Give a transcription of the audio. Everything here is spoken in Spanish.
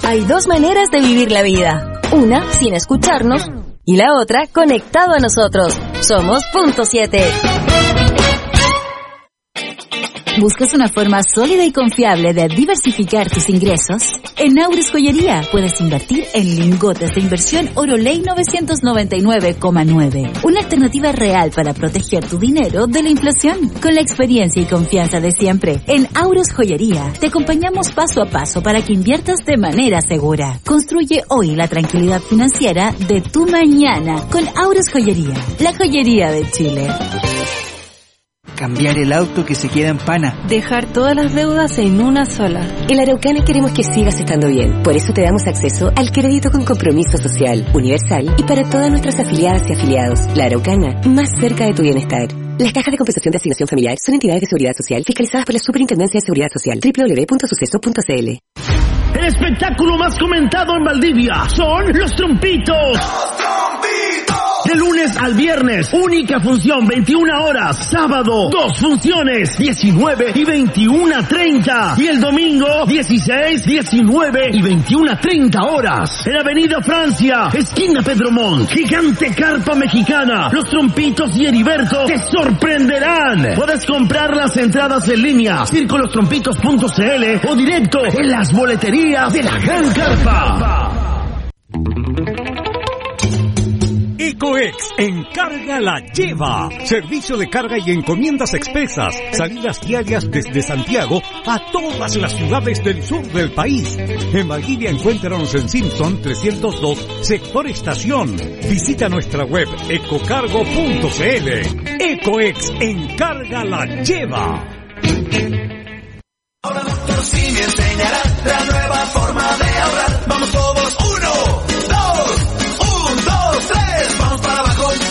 Hay dos maneras de vivir la vida. Una, sin escucharnos, y la otra, conectado a nosotros. Somos Punto 7. ¿Buscas una forma sólida y confiable de diversificar tus ingresos? En Auris Joyería puedes invertir en lingotes de inversión Oroley 999,9. Una alternativa real para proteger tu dinero de la inflación. Con la experiencia y confianza de siempre, en Auris Joyería te acompañamos paso a paso para que inviertas de manera segura. Construye hoy la tranquilidad financiera de tu mañana con Auris Joyería, la joyería de Chile. Cambiar el auto que se queda en pana. Dejar todas las deudas en una sola. En La Araucana queremos que sigas estando bien. Por eso te damos acceso al crédito con compromiso social, universal y para todas nuestras afiliadas y afiliados. La Araucana, más cerca de tu bienestar. Las cajas de compensación de asignación familiar son entidades de seguridad social fiscalizadas por la Superintendencia de Seguridad Social. www.suceso.cl. El espectáculo más comentado en Valdivia son los trompitos. De lunes al viernes, única función, 21 horas. Sábado, 2 funciones, 19 y 21:30. Y el domingo, 16, 19 y 21:30 horas. En Avenida Francia, esquina Pedro Montt, gigante carpa mexicana. Los trompitos y Heriberto te sorprenderán. Puedes comprar las entradas en línea, circolostrompitos.cl o directo en las boleterías de la Gran Carpa. Ecoex Encarga la Lleva. Servicio de carga y encomiendas expresas. Salidas diarias desde Santiago a todas las ciudades del sur del país. En Valdivia encuéntranos en Simpson 302, sector Estación. Visita nuestra web ecocargo.cl. Ecoex Encarga la Lleva. Ahora Doctor Simi enseñará la nueva